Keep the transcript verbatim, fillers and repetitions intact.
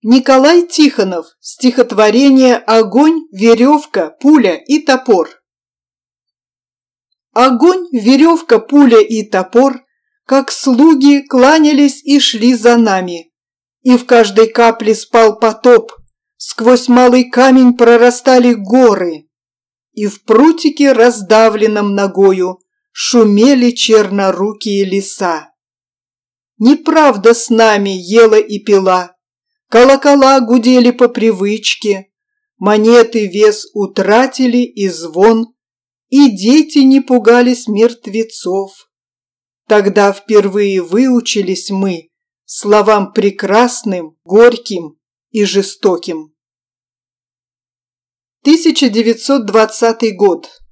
Николай Тихонов. Стихотворение «Огонь, веревка, пуля и топор». Огонь, веревка, пуля и топор, как слуги, кланялись и шли за нами. И в каждой капле спал потоп, сквозь малый камень прорастали горы. И в прутике, раздавленном ногою, шумели чернорукие леса. Неправда с нами ела и пила, колокола гудели по привычке, монеты вес утратили и звон, и дети не пугались мертвецов. Тогда впервые выучились мы словам прекрасным, горьким и жестоким. тысяча девятьсот двадцатый год.